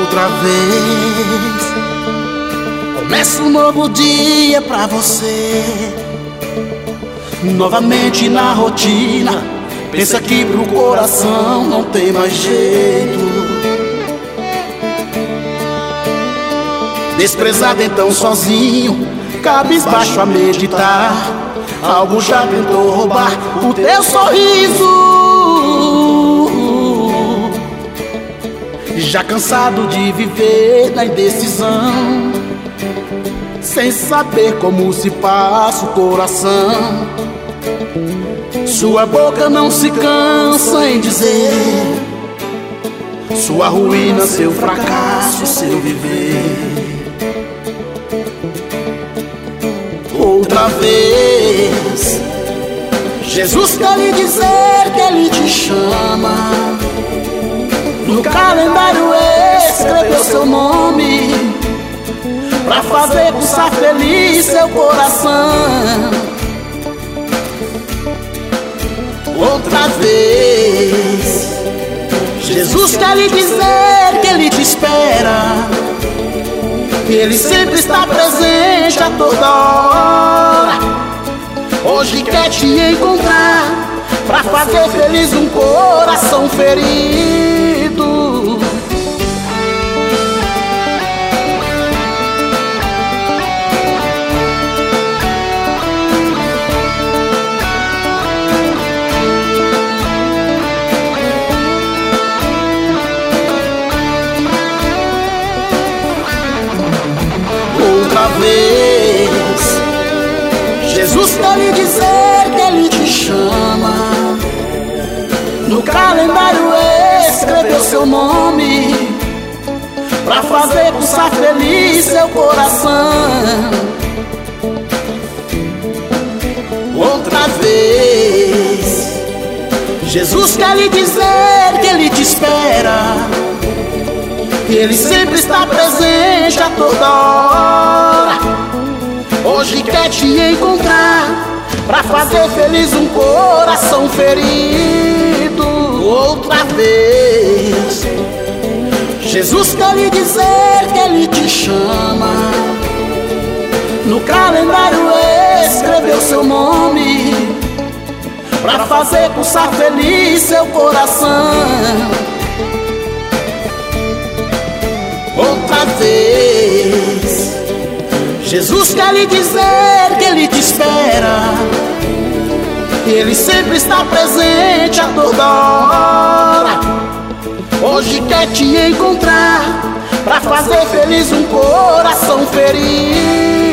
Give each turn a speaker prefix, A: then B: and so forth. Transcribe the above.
A: outra vez. Começa um novo dia pra você. Novamente na rotina, pensa que pro coração não tem mais jeito. Desprezado então sozinho, cabisbaixo a meditar, algo já tentou roubar o teu sorriso. Já cansado de viver na indecisão, sem saber como se passa o coração. Sua boca não se cansa em dizer sua ruína, seu fracasso, seu viver. Outra vez, Jesus quer lhe dizer que Ele te chama. No calendário escreveu seu nome, pra fazer pulsar feliz seu coração. Outra vez, Jesus quer lhe dizer que Ele te espera, que Ele sempre está presente a toda hora. Hoje quer te encontrar, pra fazer feliz um coração ferido. Outra vez, Jesus quer lhe dizer que Ele te chama. No calendário escreveu seu nome, pra fazer pulsar feliz seu coração. Outra vez, Jesus quer lhe dizer que Ele te espera, que Ele sempre está presente a toda hora. Hoje quer te encontrar, pra fazer feliz um coração ferido. Outra vez, Jesus quer lhe dizer que Ele te chama. No calendário escreveu seu nome, pra fazer pulsar feliz seu coração. Outra vez, Jesus quer lhe dizer que Ele te espera, que Ele sempre está presente a toda hora. Hoje quer te encontrar, pra fazer feliz um coração ferido.